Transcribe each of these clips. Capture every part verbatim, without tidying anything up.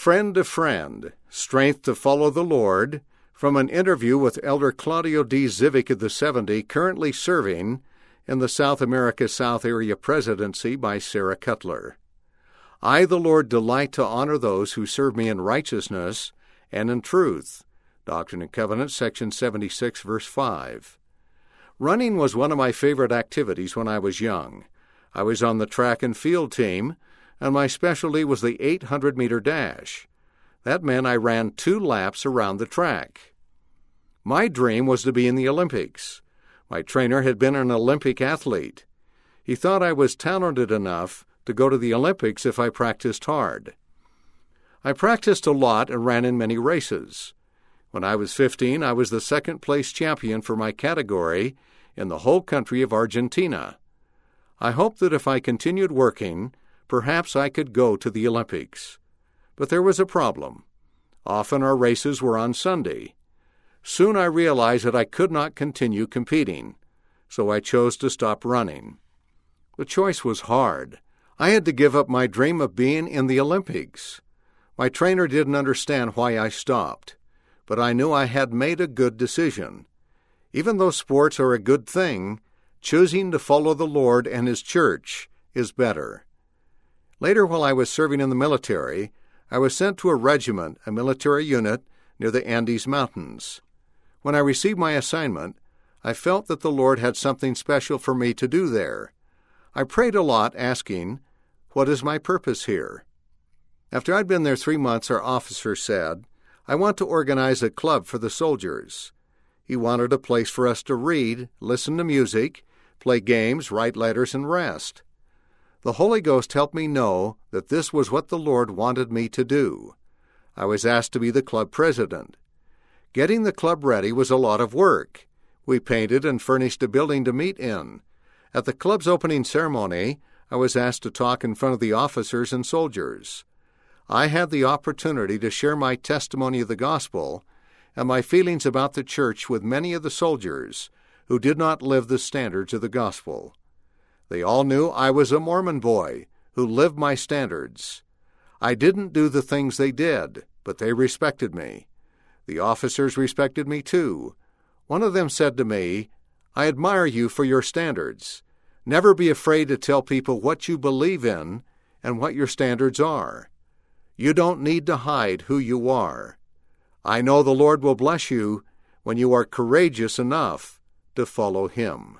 Friend to Friend, Strength to Follow the Lord, from an interview with Elder Claudio D. Zivic of the seventy, currently serving in the South America South Area Presidency, by Sarah Cutler. I, the Lord, delight to honor those who serve me in righteousness and in truth. Doctrine and Covenants, section seventy-six, verse five. Running was one of my favorite activities when I was young. I was on the track and field team, and my specialty was the eight hundred meter dash. That meant I ran two laps around the track. My dream was to be in the Olympics. My trainer had been an Olympic athlete. He thought I was talented enough to go to the Olympics if I practiced hard. I practiced a lot and ran in many races. When I was fifteen, I was the second-place champion for my category in the whole country of Argentina. I hoped that if I continued working, perhaps I could go to the Olympics. But there was a problem. Often our races were on Sunday. Soon I realized that I could not continue competing, so I chose to stop running. The choice was hard. I had to give up my dream of being in the Olympics. My trainer didn't understand why I stopped, but I knew I had made a good decision. Even though sports are a good thing, choosing to follow the Lord and His church is better. Later, while I was serving in the military, I was sent to a regiment, a military unit, near the Andes Mountains. When I received my assignment, I felt that the Lord had something special for me to do there. I prayed a lot, asking, "What is my purpose here?" After I'd been there three months, our officer said, "I want to organize a club for the soldiers." He wanted a place for us to read, listen to music, play games, write letters, and rest. The Holy Ghost helped me know that this was what the Lord wanted me to do. I was asked to be the club president. Getting the club ready was a lot of work. We painted and furnished a building to meet in. At the club's opening ceremony, I was asked to talk in front of the officers and soldiers. I had the opportunity to share my testimony of the gospel and my feelings about the church with many of the soldiers who did not live the standards of the gospel. They all knew I was a Mormon boy who lived my standards. I didn't do the things they did, but they respected me. The officers respected me too. One of them said to me, "I admire you for your standards. Never be afraid to tell people what you believe in and what your standards are. You don't need to hide who you are. I know the Lord will bless you when you are courageous enough to follow Him."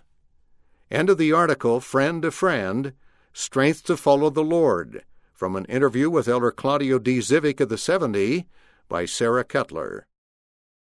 End of the article, Friend to Friend, Strength to Follow the Lord, from an interview with Elder Claudio D. Zivic of the seventy, by Sarah Cutler.